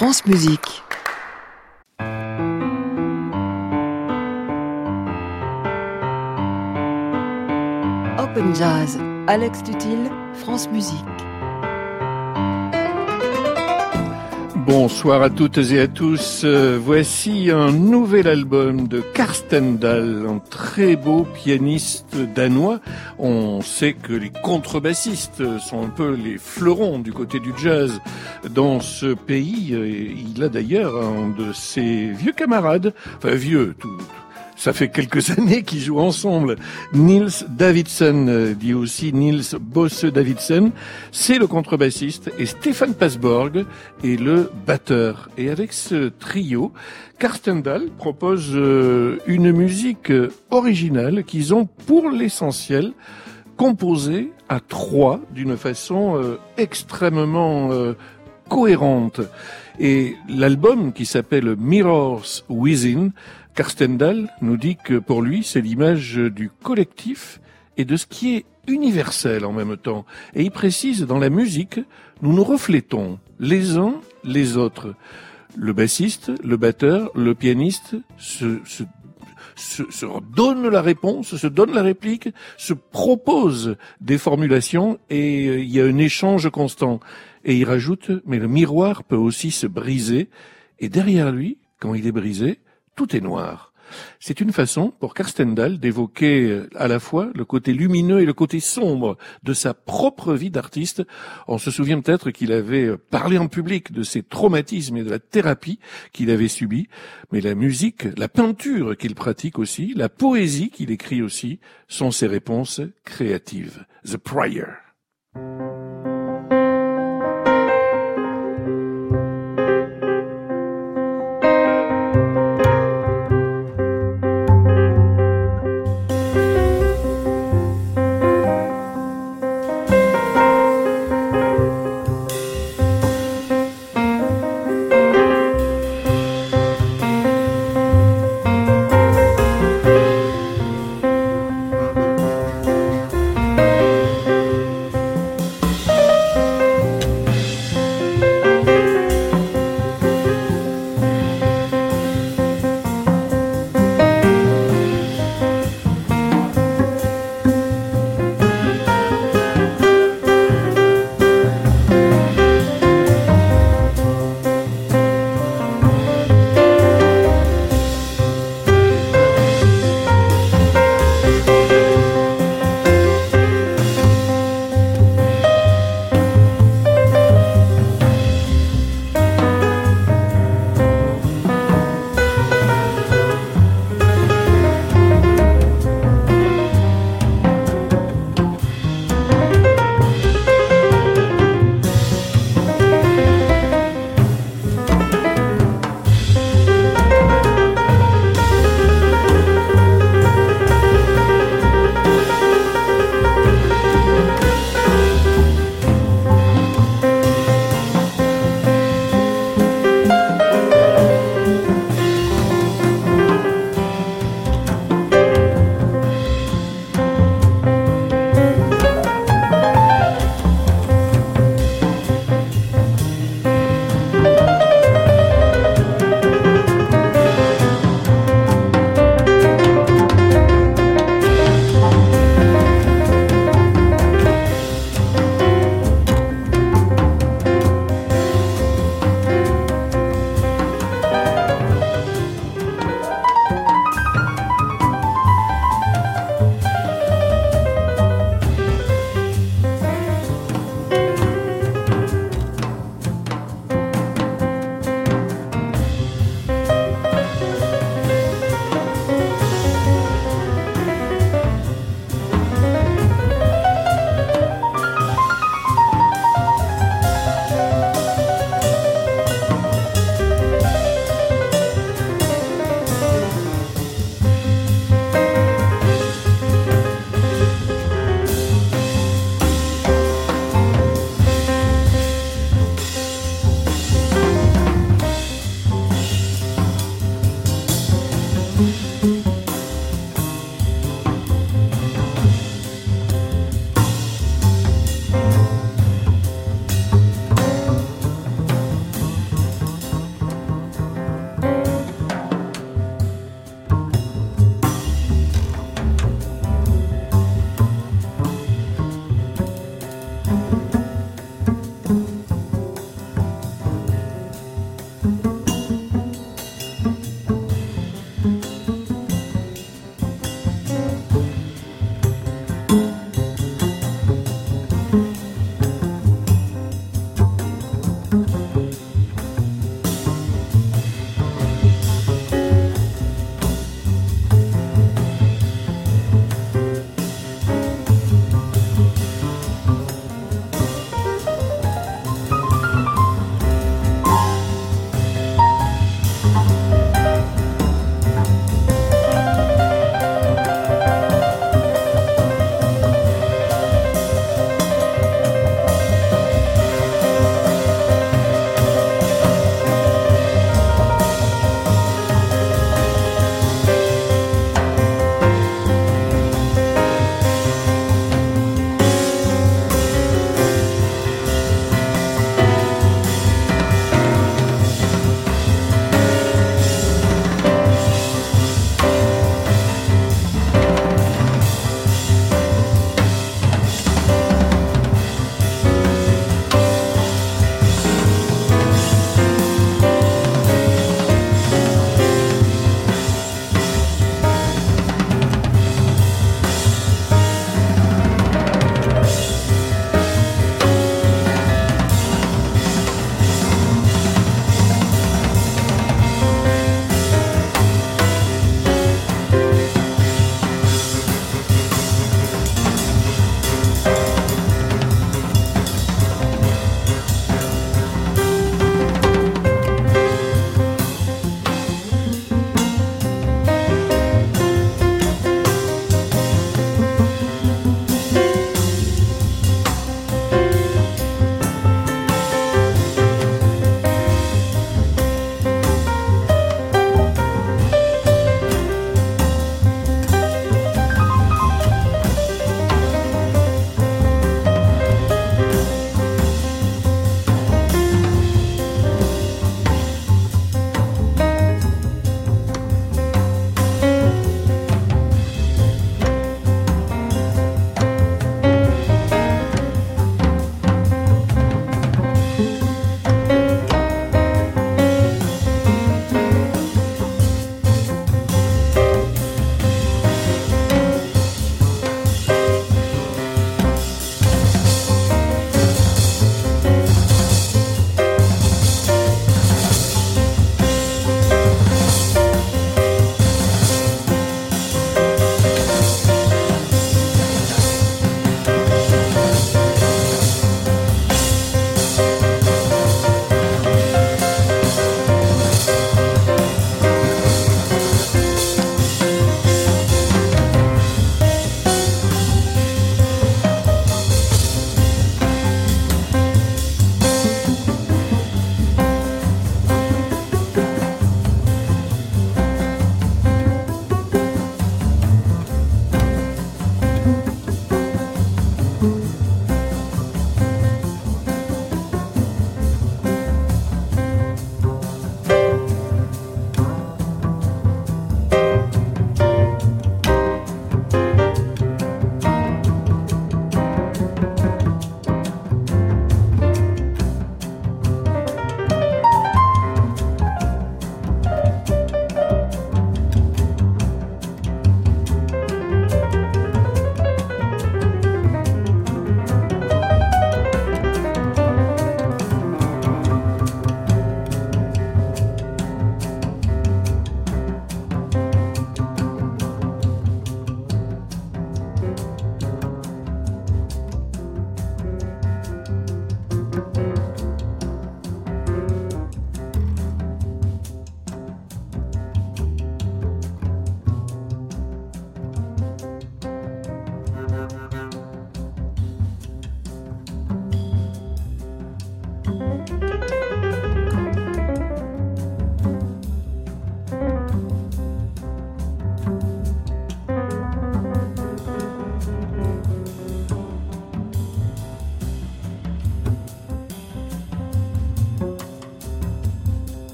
France Musique. Open Jazz, Alex Tutil, France Musique. Bonsoir à toutes et à tous. Voici un nouvel album de Carsten Dahl, un très beau pianiste danois. On sait que les contrebassistes sont un peu les fleurons du côté du jazz dans ce pays. Il a d'ailleurs un de ses vieux camarades, enfin vieux, ça fait quelques années qu'ils jouent ensemble. Niels Davidsen, dit aussi Niels Bosse Davidsen, c'est le contrebassiste et Stefan Pasborg est le batteur. Et avec ce trio, Carsten Dahl propose une musique originale qu'ils ont pour l'essentiel composée à trois d'une façon extrêmement cohérente. Et l'album qui s'appelle Mirrors Within, Carsten Dahl nous dit que pour lui, c'est l'image du collectif et de ce qui est universel en même temps. Et il précise, dans la musique, nous nous reflétons les uns les autres. Le bassiste, le batteur, le pianiste se donne la réponse, se donne la réplique, se propose des formulations et il y a un échange constant. Et il rajoute, mais le miroir peut aussi se briser et derrière lui, quand il est brisé, tout est noir. C'est une façon pour Carsten Dahl d'évoquer à la fois le côté lumineux et le côté sombre de sa propre vie d'artiste. On se souvient peut-être qu'il avait parlé en public de ses traumatismes et de la thérapie qu'il avait subie, mais la musique, la peinture qu'il pratique aussi, la poésie qu'il écrit aussi, sont ses réponses créatives. The Prior.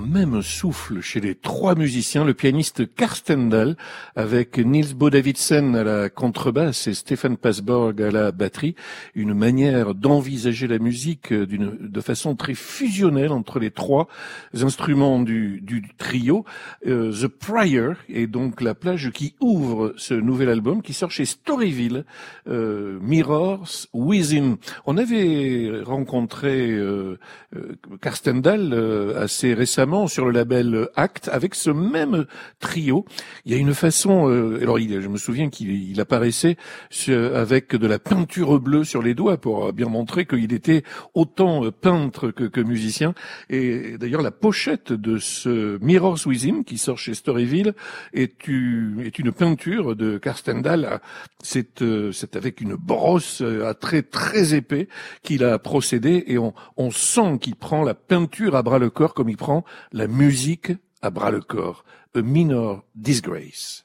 même souffle chez les trois musiciens, le pianiste Carsten Dahl avec Niels Bo Davidsen à la contrebasse et Stefan Pasborg à la batterie, une manière d'envisager la musique de façon très fusionnelle entre les trois instruments du trio. The Prior est donc la plage qui ouvre ce nouvel album qui sort chez Storyville, Mirrors Within. On avait rencontré Carsten Dahl assez récemment sur le label Act avec ce même trio. Il y a une façon, alors je me souviens qu'il apparaissait avec de la peinture bleue sur les doigts pour bien montrer qu'il était autant peintre que musicien. Et d'ailleurs la pochette de ce Mirrors Within qui sort chez Storyville est une peinture de Carsten Dahl. C'est avec une brosse à traits très épais qu'il a procédé et on sent qu'il prend la peinture à bras le corps comme il prend la musique à bras le corps. A Minor Disgrace.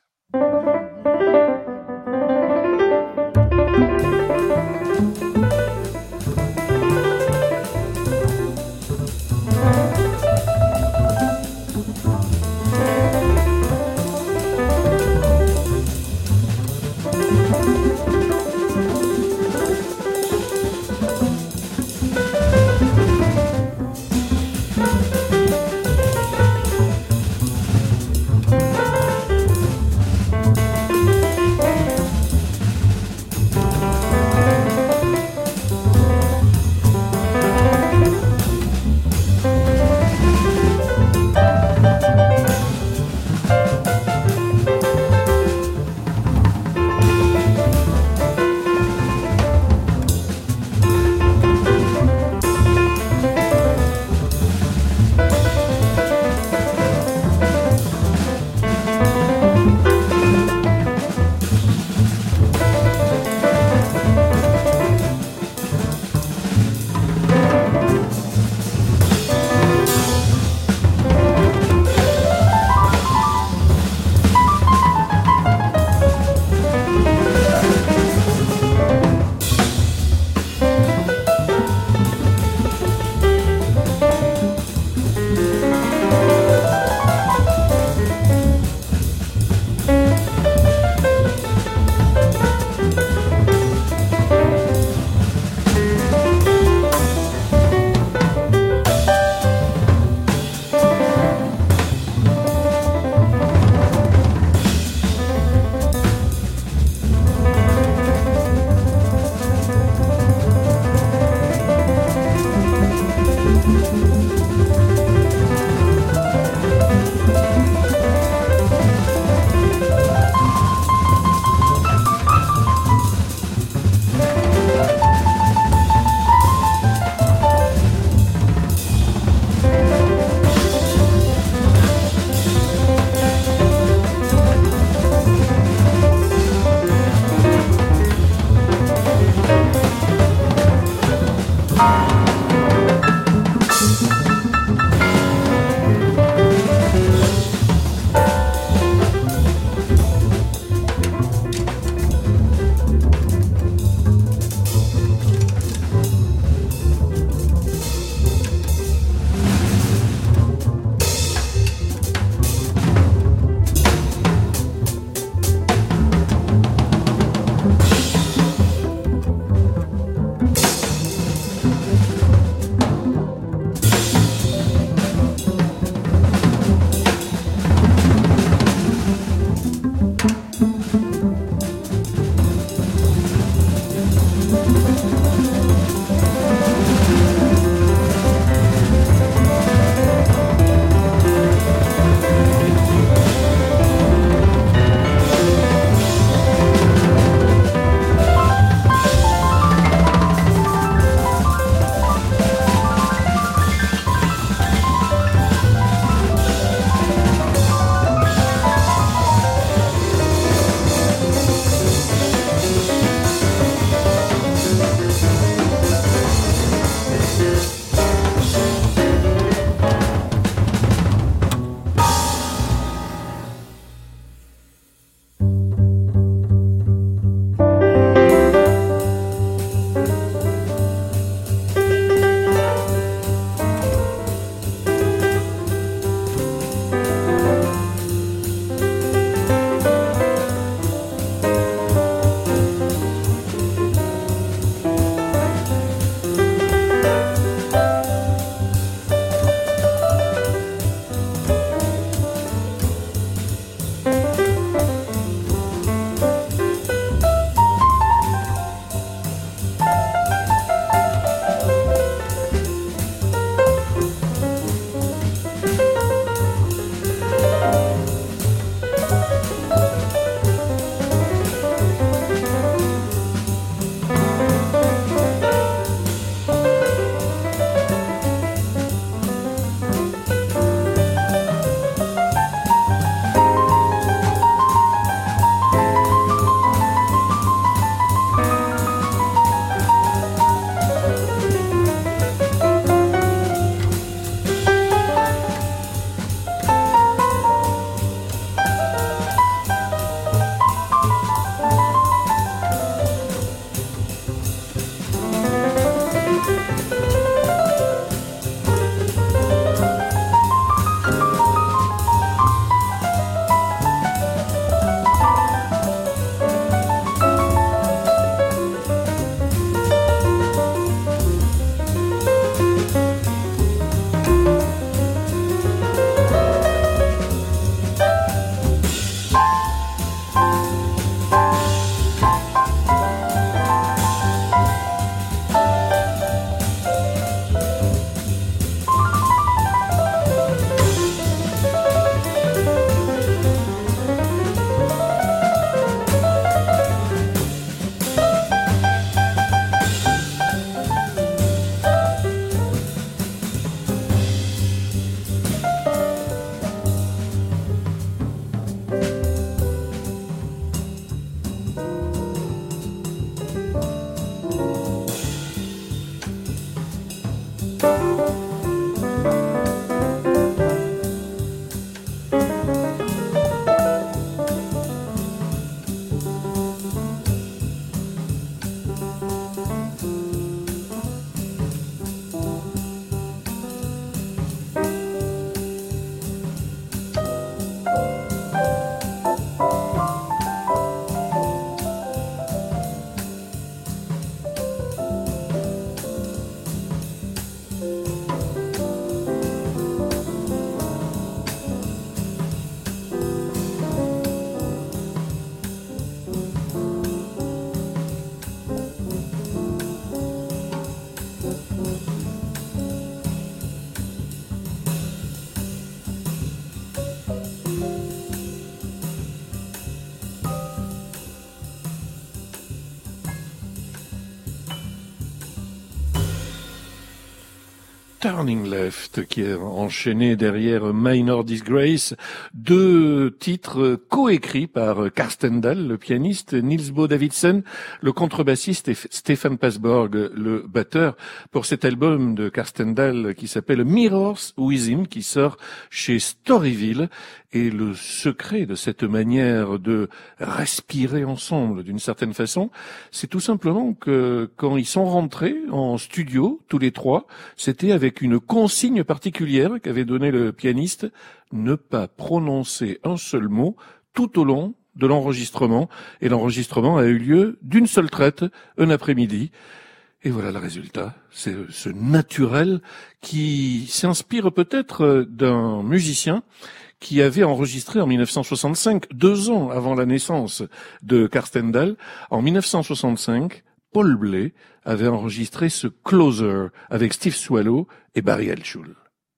Turning Left qui est enchaîné derrière Minor Disgrace, deux titres coécrits par Karsten Dahl, le pianiste, Niels Bo Davidsen, le contrebassiste, et Stefan Pasborg, le batteur, pour cet album de Karsten Dahl qui s'appelle Mirrors Within, qui sort chez Storyville. Et le secret de cette manière de respirer ensemble d'une certaine façon, c'est tout simplement que quand ils sont rentrés en studio, tous les trois, c'était avec une consigne particulière qu'avait donnée le pianiste, ne pas prononcer un seul mot tout au long de l'enregistrement. Et l'enregistrement a eu lieu d'une seule traite, un après-midi. Et voilà le résultat, c'est ce naturel qui s'inspire peut-être d'un musicien qui avait enregistré en 1965, 2 ans avant la naissance de Karsten Dahl. En 1965, Paul Bley avait enregistré ce Closer avec Steve Swallow et Barry Altschul.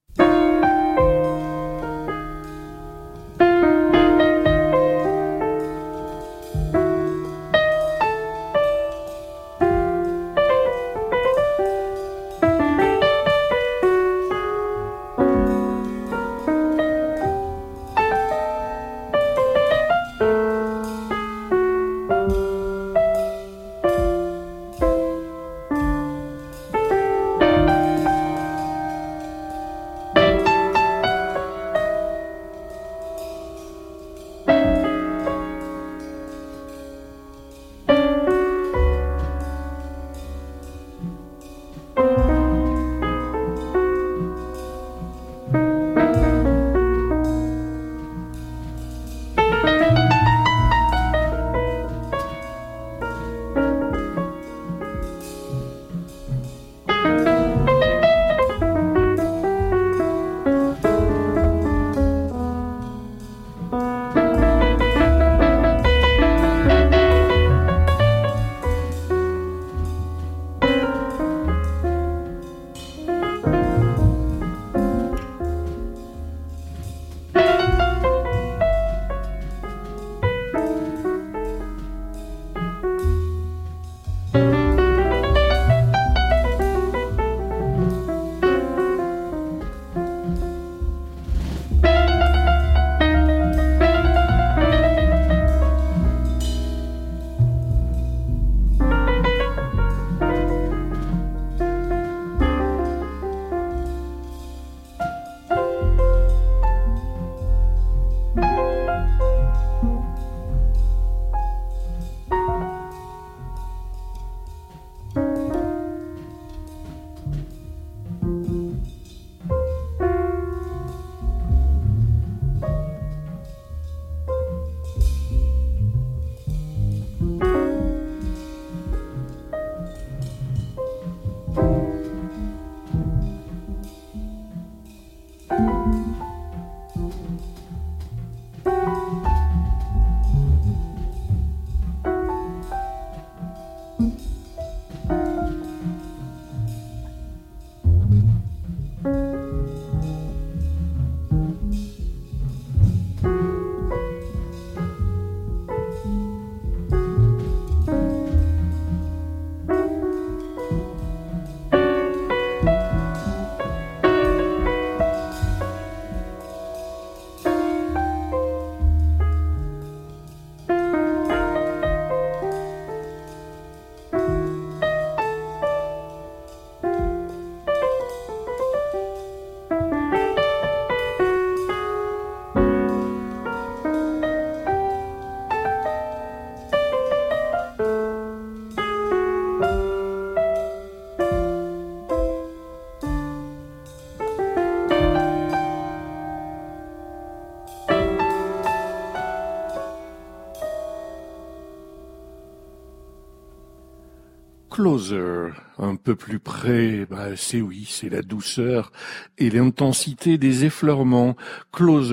Closer, un peu plus près, c'est la douceur et l'intensité des effleurements. Closer,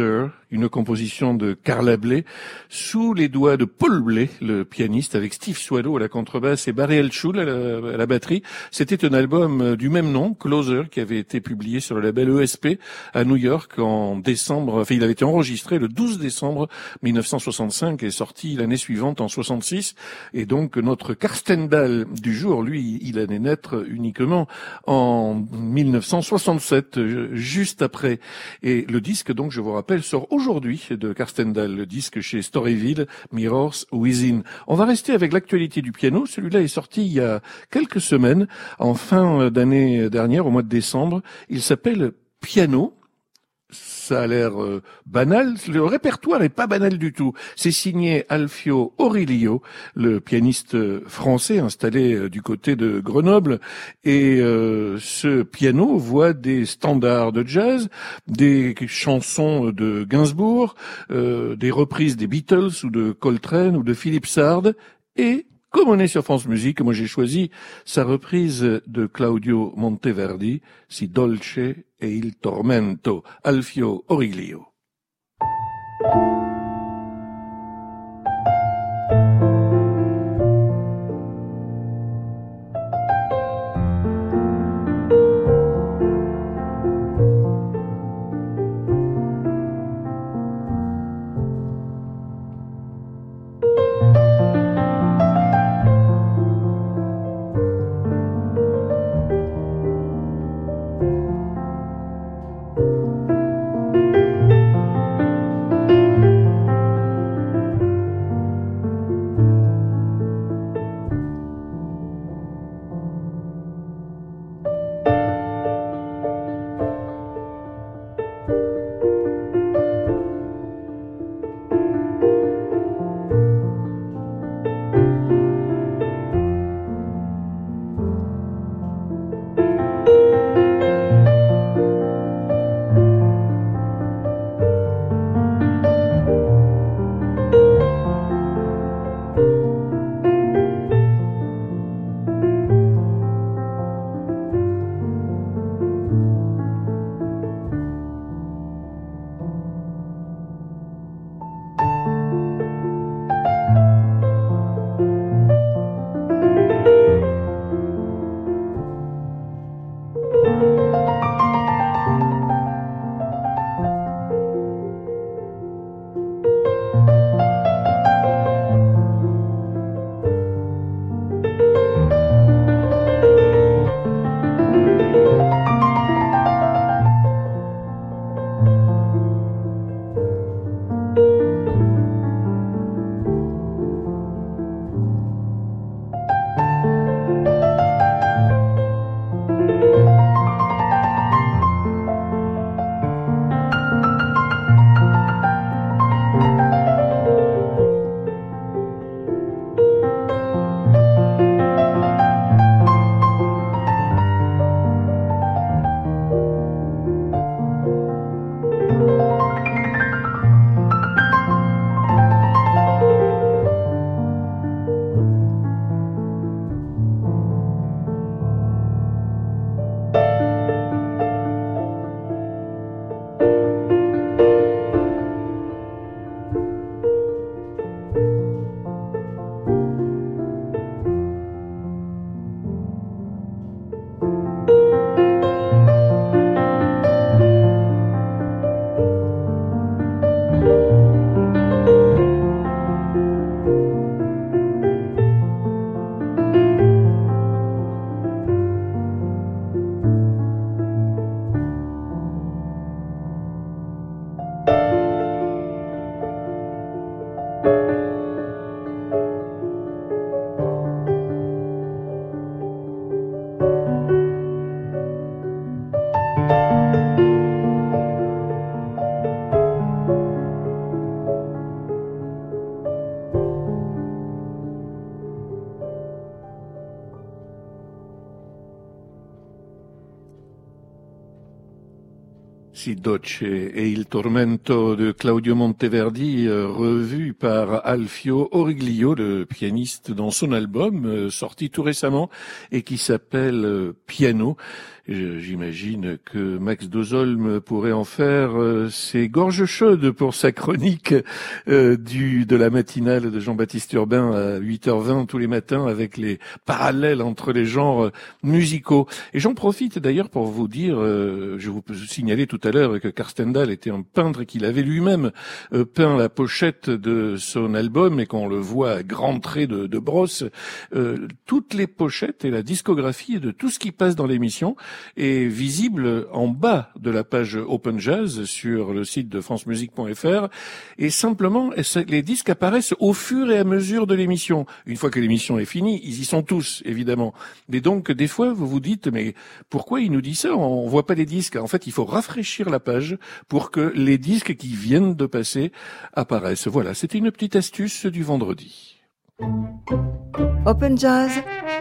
une composition de Carla Bley, sous les doigts de Paul Bley, le pianiste, avec Steve Swallow à la contrebasse et Barry Elchul à la batterie. C'était un album du même nom, Closer, qui avait été publié sur le label ESP à New York en décembre. Enfin, il avait été enregistré le 12 décembre 1965 et sorti l'année suivante en 66. Et donc, notre Karsten Dahl du jour, lui, il allait naître uniquement en 1967, juste après. Et le disque, donc, je vous rappelle, sort aujourd'hui de Karsten Dahl, le disque chez Storyville, Mirrors Within. On va rester avec l'actualité du piano. Celui-là est sorti il y a quelques semaines, en fin d'année dernière, au mois de décembre. Il s'appelle Piano. Ça a l'air banal. Le répertoire n'est pas banal du tout. C'est signé Alfio Origlio, le pianiste français installé du côté de Grenoble. Et ce piano voit des standards de jazz, des chansons de Gainsbourg, des reprises des Beatles ou de Coltrane ou de Philippe Sard. Et comme on est sur France Musique, moi j'ai choisi sa reprise de Claudio Monteverdi, Si dolce e il tormento, Alfio Origlio. Si dolce e il tormento de Claudio Monteverdi, revu par Alfio Origlio, le pianiste, dans son album sorti tout récemment et qui s'appelle Piano. J'imagine que Max Dozolm pourrait en faire ses gorges chaudes pour sa chronique de la matinale de Jean-Baptiste Urbain à 8h20 tous les matins avec les parallèles entre les genres musicaux. Et j'en profite d'ailleurs pour vous dire, je vous signalais tout à l'heure que Karstendal était un peintre et qu'il avait lui-même peint la pochette de son album et qu'on le voit à grands traits de brosse. Toutes les pochettes et la discographie de tout ce qui passe dans l'émission est visible en bas de la page Open Jazz sur le site de francemusique.fr et simplement les disques apparaissent au fur et à mesure de l'émission. Une fois que l'émission est finie, ils y sont tous évidemment. Mais donc des fois vous vous dites mais pourquoi il nous dit ça? On voit pas les disques. En fait, il faut rafraîchir la page pour que les disques qui viennent de passer apparaissent. Voilà, c'était une petite astuce du vendredi. Open Jazz.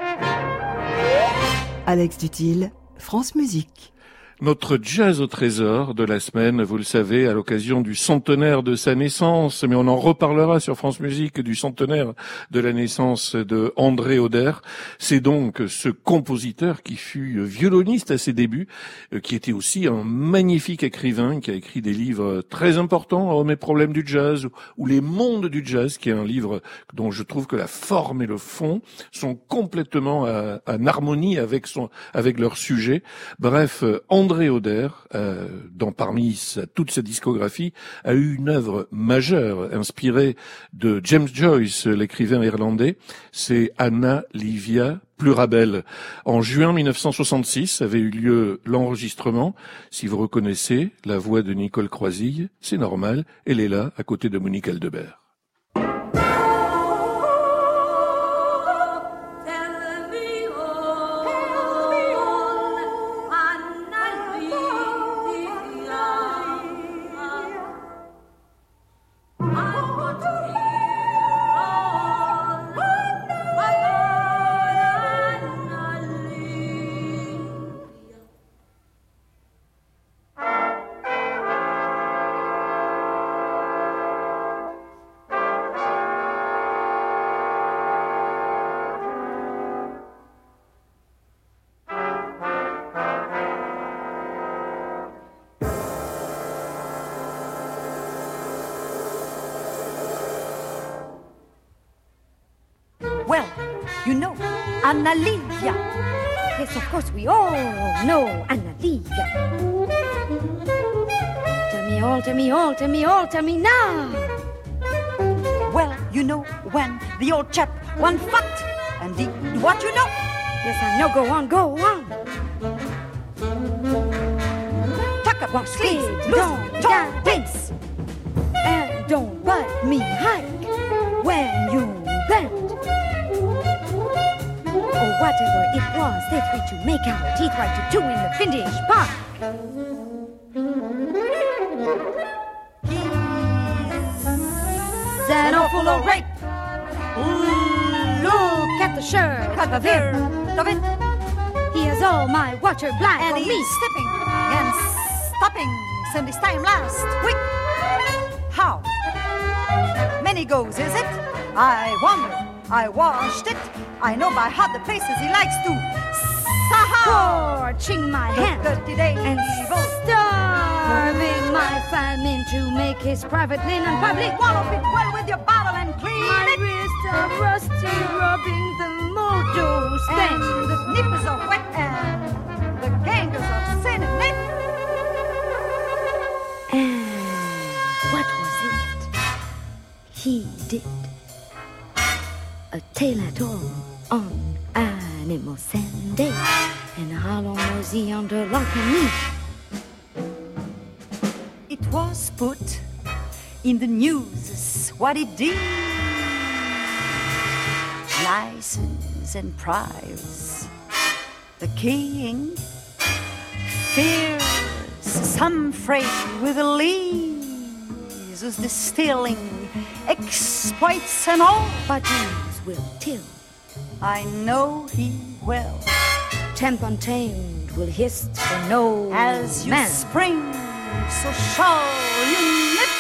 Alex Dutil, France Musique. Notre jazz au trésor de la semaine, vous le savez, à l'occasion du centenaire de sa naissance, mais on en reparlera sur France Musique du centenaire de la naissance de André Oder. C'est donc ce compositeur qui fut violoniste à ses débuts, qui était aussi un magnifique écrivain, qui a écrit des livres très importants, Hommes et problèmes du jazz, ou Les mondes du jazz, qui est un livre dont je trouve que la forme et le fond sont complètement en harmonie avec leur sujet. Bref, André Oder, parmi toute sa discographie, a eu une œuvre majeure inspirée de James Joyce, l'écrivain irlandais. C'est Anna Livia Plurabelle. En juin 1966 avait eu lieu l'enregistrement. Si vous reconnaissez la voix de Nicole Croisille, c'est normal, elle est là, à côté de Monique Aldebert. Well, you know, Anna Livia. Yes, of course, we all know Anna Livia. Tell me all, tell me all, tell me all, tell me now. Well, you know, when the old chap one fucked and did what you know. Yes, I know, go on, go on. Tuck up, sleeves, don't torn, pinks. And don't bite me hike when you bend. Or whatever it was they tried to make out, he tried to do in the Finnish park. He's an awful old rape. Look at the shirt of him. He has all my water black And on he's me. stepping and stopping since this time last week. How many goes is it? I wonder. I washed it. I know by heart the places he likes to. Scorching my hand 30 days and starving my famine to make his private linen public. Wallop it well with your bottle and clean My it. wrists are rusty, rubbing the mojo And stain. the nippers are wet and the gangers are sinning it. And what was it he did? A tale at all on Animal Sunday. And how long was he under lock and key? It was put in the news what it did. License and prize. The king fears some freight with a lees was distilling exploits and all. Bodies will till. I know he will. Temp untamed will hiss for no As you man. spring, so shall you nip.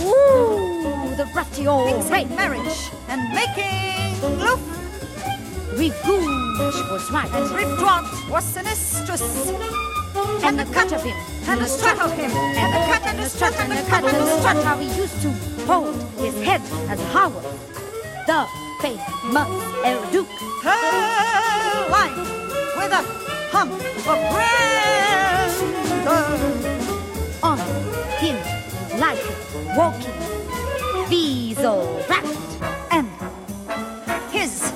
Ooh, the rusty old Things rape. in marriage and making love. Rive Gauche was right, and Rive Droite was sinistrous. and the cut of him, and the strut of him, and the cut and the strut and the cut and the strut. how he used to hold his head as Howard, the famous El Duke. Her line with a hump of grandeur. On him like a walking weasel rat, And his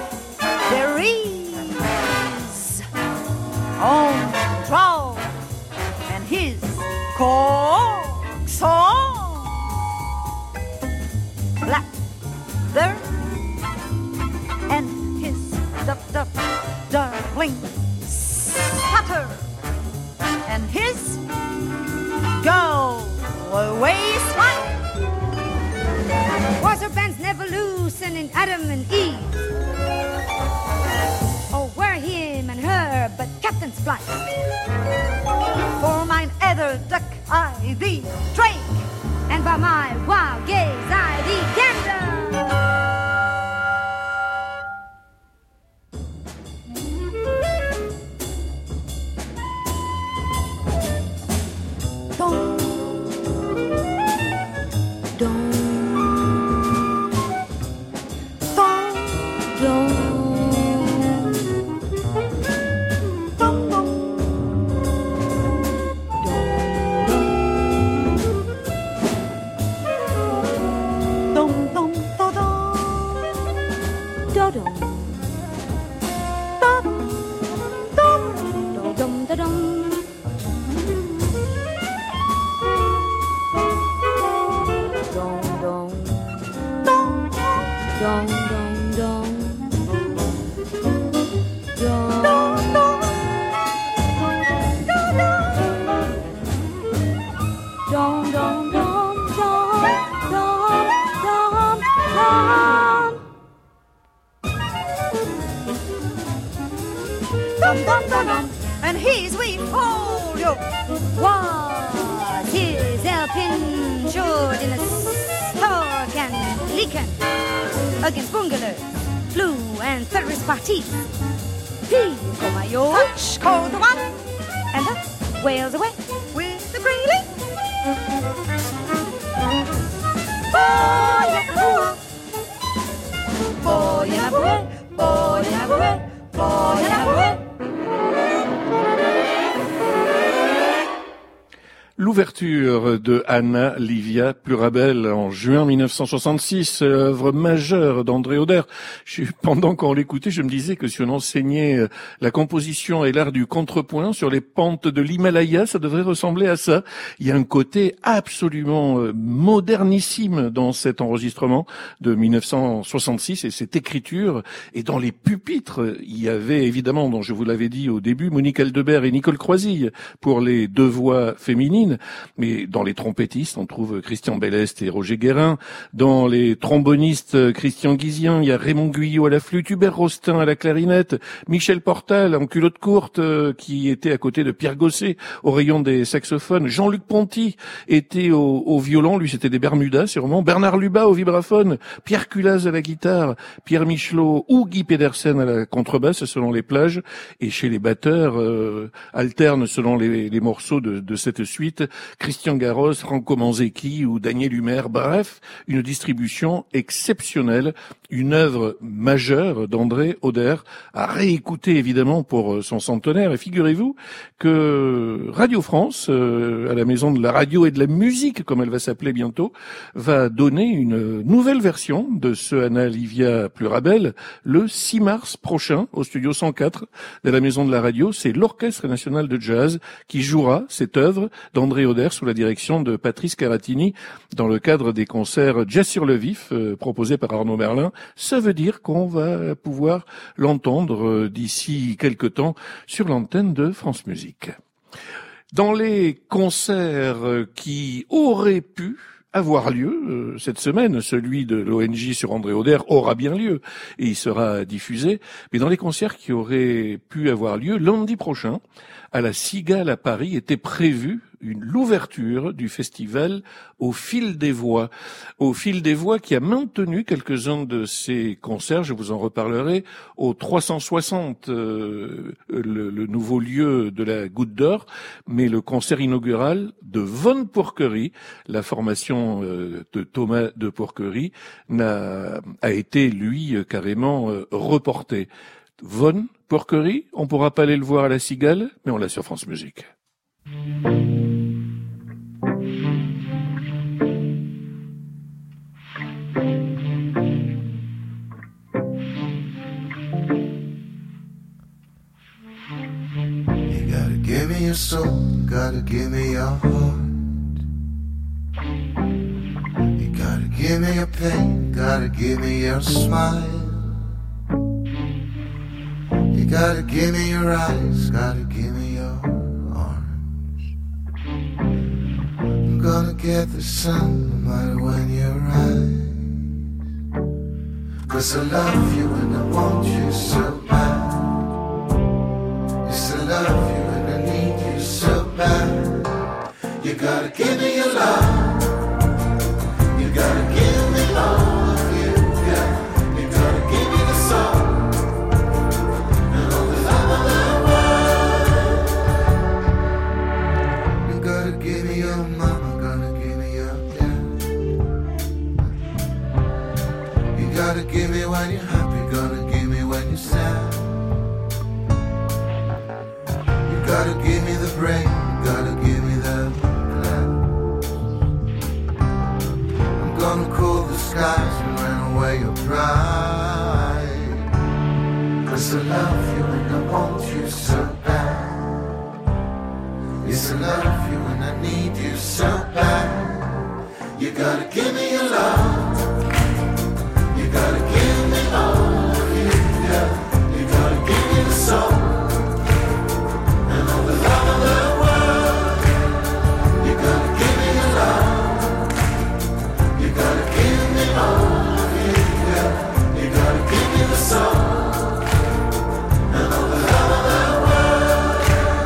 berries on draw, and his cork song. Black there, and his darling sputter, and his Galway smile. was her bands never loosening Adam and Eve. Oh, were him and her but Captain Splice. For mine ether duck I thee drake, And by my wild gaze I thee gander. Dong, Dong, dong, dong, dong, dong. Dong, dong, da, da. da dong, Da, dong. da dum da dum. Dong dong, Dong, dong dong dong. Dong. dong, dong. Da, da. Dong dong dong dong dong dong dong. Dum, dum, dum, dum. And he's we folio. Was his helping short in a stork and leakin against bungalers, flu and Ferris parties. Pico mayo Touch code the one and the whales away. with the greedy. Boy and a boy, Boy and a boy, boy and a boy, boy and a boy. L'ouverture de Anna Livia Plurabel en juin 1966, œuvre majeure d'André Oder. Pendant qu'on l'écoutait, je me disais que si on enseignait la composition et l'art du contrepoint sur les pentes de l'Himalaya, ça devrait ressembler à ça. Il y a un côté absolument modernissime dans cet enregistrement de 1966 et cette écriture. Et dans les pupitres, il y avait évidemment, dont je vous l'avais dit au début, Monique Aldebert et Nicole Croisille pour les deux voix féminines. Mais dans les trompettistes, on trouve Christian Bellest et Roger Guérin. Dans les trombonistes, Christian Guizien, il y a Raymond Guyot à la flûte, Hubert Rostin à la clarinette, Michel Portal en culotte courte, qui était à côté de Pierre Gosset au rayon des saxophones. Jean-Luc Ponty était au violon, lui c'était des Bermudas sûrement. Bernard Lubat au vibraphone, Pierre Culaz à la guitare, Pierre Michelot ou Guy Pedersen à la contrebasse selon les plages. Et chez les batteurs, alternent selon les morceaux de cette suite, Christian Garros, Franco Manzecchi ou Daniel Humer. Bref, une distribution exceptionnelle, une œuvre majeure d'André Oder à réécouter évidemment pour son centenaire. Et figurez-vous que Radio France, à la Maison de la Radio et de la Musique, comme elle va s'appeler bientôt, va donner une nouvelle version de ce Anna Livia Plurabel le 6 mars prochain au studio 104 de la Maison de la Radio. C'est l'Orchestre national de jazz qui jouera cette œuvre d'André Oder sous la direction de Patrice Caratini dans le cadre des concerts Jazz sur le vif proposés par Arnaud Merlin. Ça veut dire qu'on va pouvoir l'entendre d'ici quelque temps sur l'antenne de France Musique. Dans les concerts qui auraient pu avoir lieu cette semaine, celui de l'ONJ sur André Oder aura bien lieu et il sera diffusé, mais dans les concerts qui auraient pu avoir lieu lundi prochain, à la Cigale à Paris, était prévu l'ouverture du festival Au Fil des Voix. Au Fil des Voix qui a maintenu quelques-uns de ses concerts, je vous en reparlerai, au 360, le nouveau lieu de la Goutte d'Or, mais le concert inaugural de Von Porquerie, la formation de Thomas de Porquerie, a été, lui, carrément reporté. Von Porquerie, on pourra pas aller le voir à la Cigale, mais on l'a sur France Musique. You gotta give me your soul, gotta give me your heart. You gotta give me your pain, gotta give me your smile. You gotta give me your eyes, gotta give me your arms. I'm gonna get the sun no matter when you rise. 'Cause I love you and I want you so bad. Yes, I love you and I need you so bad. You gotta give me your love. You gotta give me all of you, yeah. You gotta give me the soul. Give me your mama, gonna give me your dad. You gotta give me when you're happy, gonna give me when you're sad. You gotta give me the brain, you gotta give me the plan. I'm gonna cool the skies and run away your pride. 'Cause I love you and I want you so bad. Yes, I love you and I need you so bad. You gotta give me your love. You gotta give me all of you, yeah. You gotta give me the soul and all the love of the world. You gotta give me your love. You gotta give me all of you, yeah. You gotta give me the soul and all the love of the world.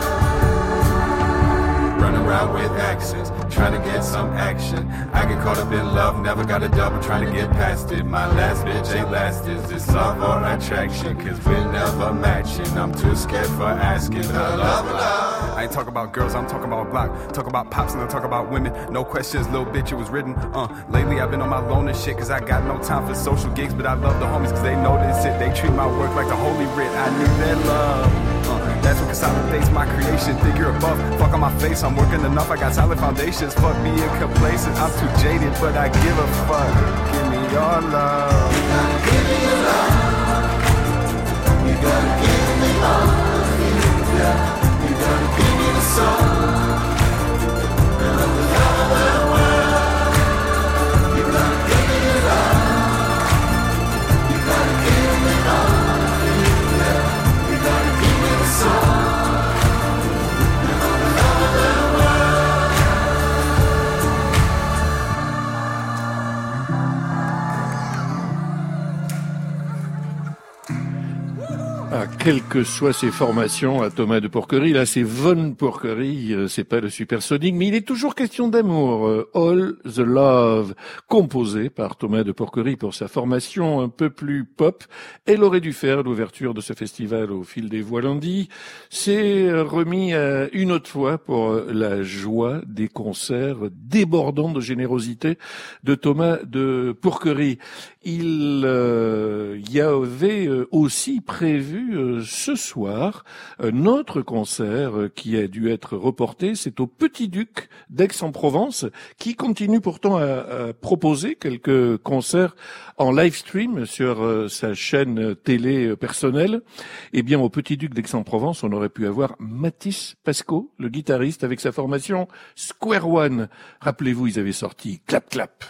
Running around with axes, trying to get some action. I get caught up in love, never got a double, trying to get past it. My last bitch ain't last, is this love or attraction? 'Cause we're never matching, I'm too scared for asking her love. I ain't talking about girls, I'm talking about block. Talk about pops and I talk about women. No questions, little bitch, it was written. Lately I've been on my loner shit 'cause I got no time for social gigs. But I love the homies 'cause they know this it. They treat my work like the holy writ. I need their love. That's what consolidates my creation. Think you're above, fuck on my face. I'm working enough, I got solid foundations. Fuck being complacent, I'm too jaded, but I give a fuck. Give me your love. You gotta give me your love. You gotta give me all of you, yeah. You gotta give me the soul and all the love of the world. You gotta give me your love. You gotta give me all of you, yeah. You gotta give me the soul and all the love of the world. Ah, quelles que soient ses formations à Thomas de Porquerie, là c'est Von Porquerie, c'est pas le supersonique, mais il est toujours question d'amour. All the Love, composé par Thomas de Porquerie pour sa formation un peu plus pop. Elle aurait dû faire l'ouverture de ce festival Au Fil des Voix lundi. C'est remis une autre fois pour la joie des concerts débordants de générosité de Thomas de Porquerie. Il y avait aussi prévu ce soir un autre concert qui a dû être reporté. C'est au Petit Duc d'Aix-en-Provence qui continue pourtant à proposer quelques concerts en live stream sur sa chaîne télé personnelle. Eh bien, au Petit Duc d'Aix-en-Provence, on aurait pu avoir Mathis Pasco, le guitariste, avec sa formation Square One. Rappelez-vous, ils avaient sorti Clap Clap.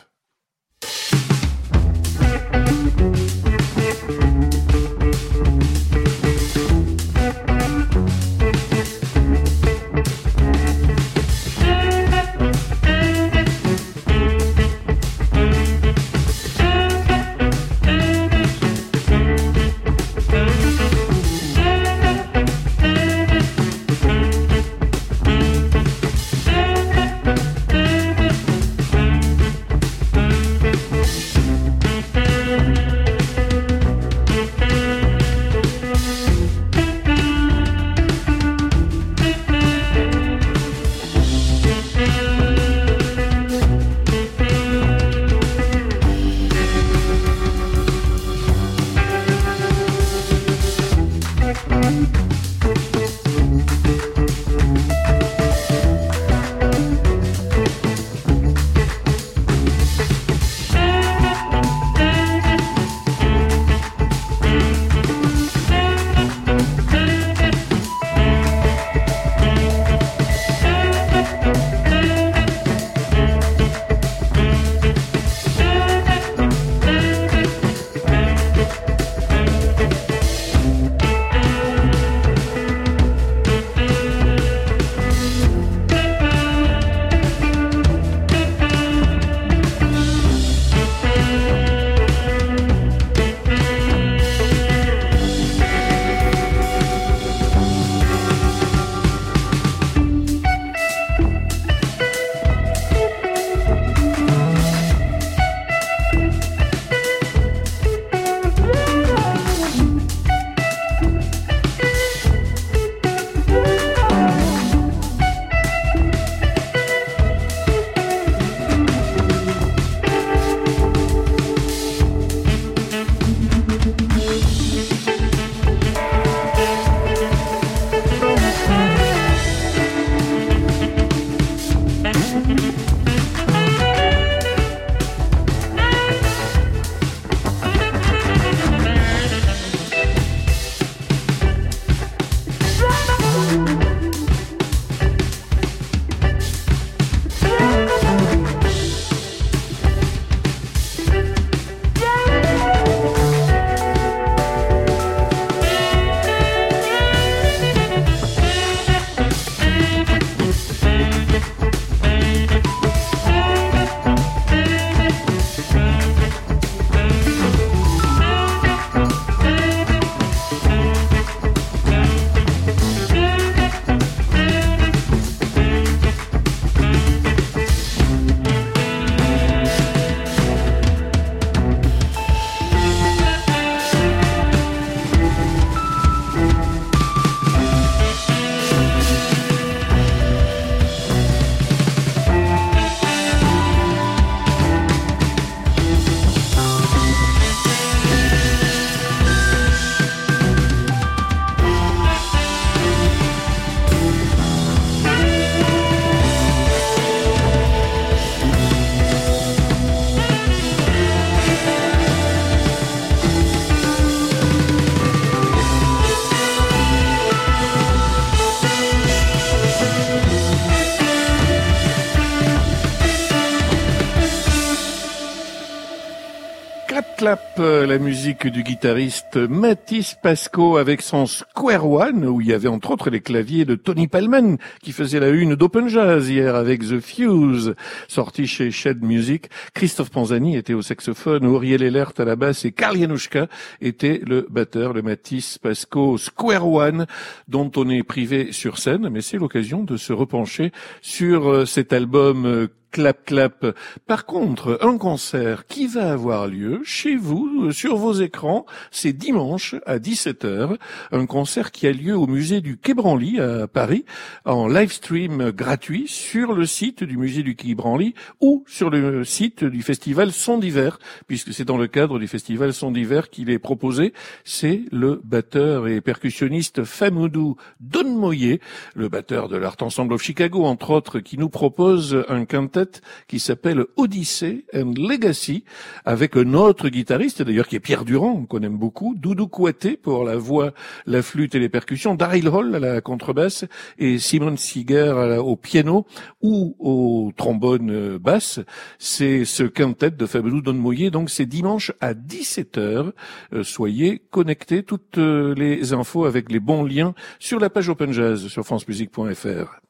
Clap, la musique du guitariste Mathis Pascoe avec son Square One, où il y avait entre autres les claviers de Tony Pellman, qui faisait la une d'Open Jazz hier avec The Fuse, sorti chez Shed Music. Christophe Panzani était au saxophone, Auriel Ehlert à la basse et Karl Januszka était le batteur, le Mathis Pascoe Square One, dont on est privé sur scène, mais c'est l'occasion de se repencher sur cet album Clap Clap. Par contre, un concert qui va avoir lieu chez vous, sur vos écrans, c'est dimanche à 17h. Un concert qui a lieu au musée du Quai Branly à Paris, en live stream gratuit sur le site du musée du Quai Branly ou sur le site du festival Son d'hiver, puisque c'est dans le cadre du festival Son d'hiver qu'il est proposé. C'est le batteur et percussionniste Famoudou Donmoye, le batteur de l'Art Ensemble of Chicago, entre autres, qui nous propose un quintet qui s'appelle Odyssey and Legacy, avec un autre guitariste, d'ailleurs, qui est Pierre Durand, qu'on aime beaucoup, Doudou Kouaté pour la voix, la flûte et les percussions, Daryl Hall à la contrebasse et Simon Seeger au piano ou au trombone basse. C'est ce quintet de Famoudou Donmoye, donc c'est dimanche à 17h. Soyez connectés, toutes les infos avec les bons liens sur la page Open Jazz sur francemusique.fr.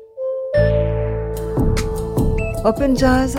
Open Jazz,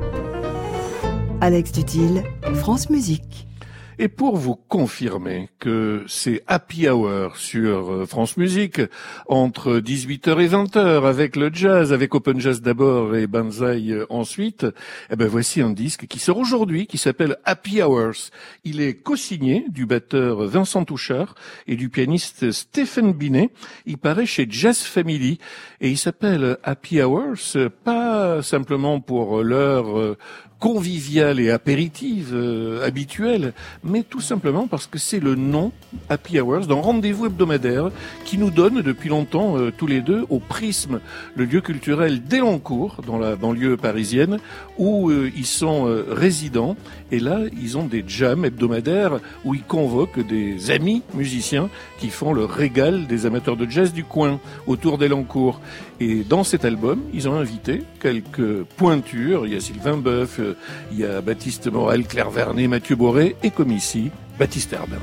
Alex Dutil, France Musique. Et pour vous confirmer que c'est Happy Hour sur France Musique, entre 18h et 20h, avec le jazz, avec Open Jazz d'abord et Banzai ensuite, eh ben voici un disque qui sort aujourd'hui, qui s'appelle Happy Hours. Il est co-signé du batteur Vincent Touchard et du pianiste Stephen Binet. Il paraît chez Jazz Family et il s'appelle Happy Hours, pas simplement pour l'heure conviviale et apéritive habituelle, mais tout simplement parce que c'est le nom Happy Hours d'un rendez-vous hebdomadaire qui nous donne depuis longtemps tous les deux au Prisme, le lieu culturel d'Elancourt dans la banlieue parisienne où ils sont résidents, et là ils ont des jams hebdomadaires où ils convoquent des amis musiciens qui font le régal des amateurs de jazz du coin autour d'Elancourt. Et dans cet album, ils ont invité quelques pointures. Il y a Sylvain Boeuf, il y a Baptiste Morel, Claire Vernet, Mathieu Boré et comme ici, Baptiste Herbin.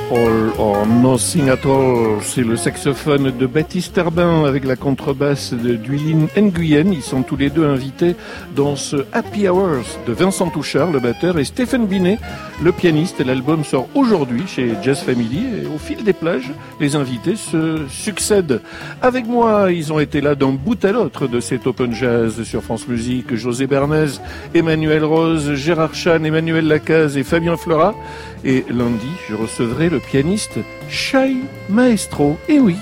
All or Nothing at All, c'est le saxophone de Baptiste Herbin avec la contrebasse de Duylin Nguyen. Ils sont tous les deux invités dans ce Happy Hours de Vincent Touchard, le batteur, et Stéphane Binet, le pianiste. L'album sort aujourd'hui chez Jazz Family et au fil des plages, les invités se succèdent. Avec moi, ils ont été là d'un bout à l'autre de cet Open Jazz sur France Musique. José Bernays, Emmanuel Rose, Gérard Chan, Emmanuel Lacaze et Fabien Fleurat. Et lundi, je recevrai le pianiste Shai Maestro. Eh oui.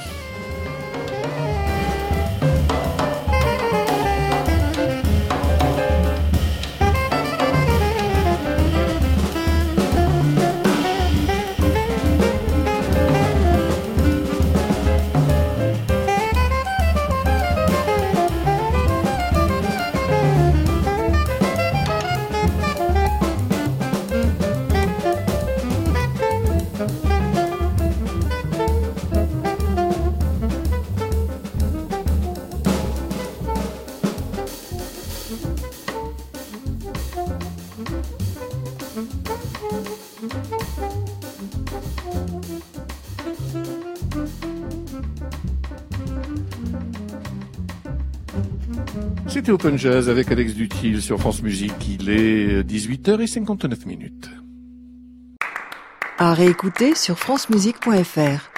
C'était Open Jazz avec Alex Dutil sur France Musique. Il est 18h59. À réécouter sur francemusique.fr.